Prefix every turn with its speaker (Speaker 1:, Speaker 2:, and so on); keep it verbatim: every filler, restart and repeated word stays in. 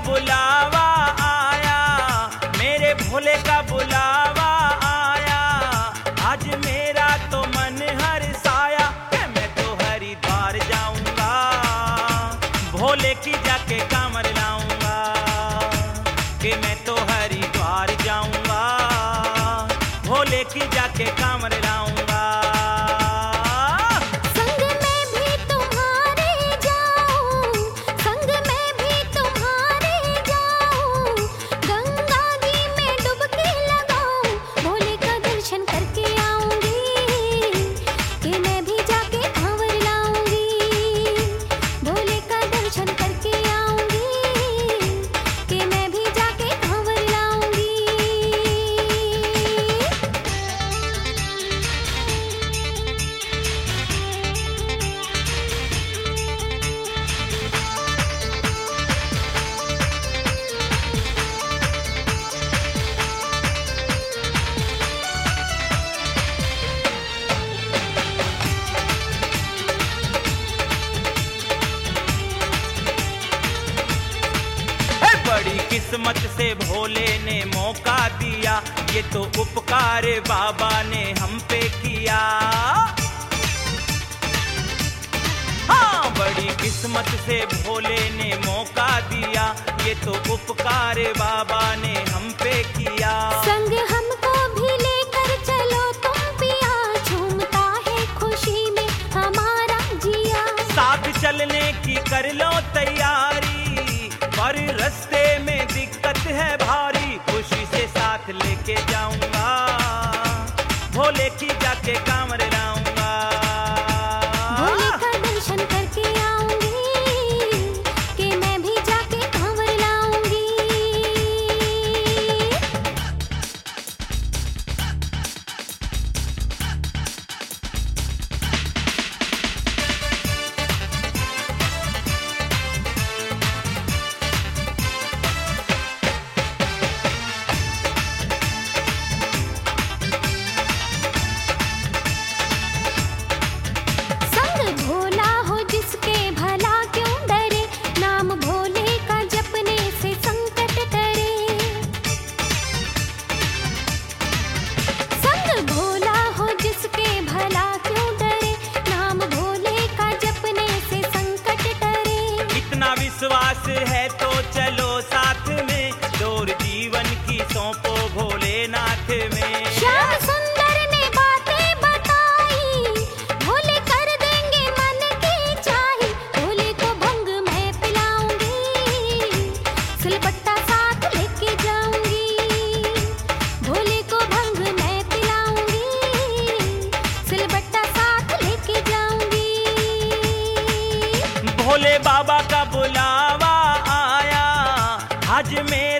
Speaker 1: बुलावा आया, मेरे भोले का बुलावा आया। आज मेरा तो मन हर्षाया कि मैं तो हरिद्वार जाऊंगा, भोले की जाके कांवर लाऊंगा। कि मैं तो हरिद्वार जाऊंगा, भोले की जाके कांवर लाऊंगा। बड़ी किस्मत से भोले ने मौका दिया, ये तो उपकार बाबा ने हम पे किया। हाँ, बड़ी किस्मत से भोले ने मौका दिया, ये तो उपकार बाबा ने हम पे किया।
Speaker 2: संग हमको भी लेकर चलो तुम पिया, झूमता है खुशी में हमारा जिया।
Speaker 1: साथ चलने की कर लो तैयारी, पर रास्ते में दिक्कत है भारी। खुशी से साथ लेके जाऊंगा, भोले की जाके कांवर लाऊंगा।
Speaker 2: भोले का दर्शन करके आऊंगी, कि मैं भी जाके कांवर लाऊंगी।
Speaker 1: विश्वास है तो चलो साथ में, डोर जीवन की सौंपो भोलेनाथ में।
Speaker 2: श्याम सुंदर ने बातें बताई, भोले कर देंगे मन की चाही। भोले को भंग मैं पिलाऊंगी, सिलबट्टा साथ लेके जाऊंगी। भोले को भंग मैं पिलाऊंगी, सिलबट्टा साथ लेके जाऊंगी।
Speaker 1: भोले बाबा का बुलावा आया, आज मेरा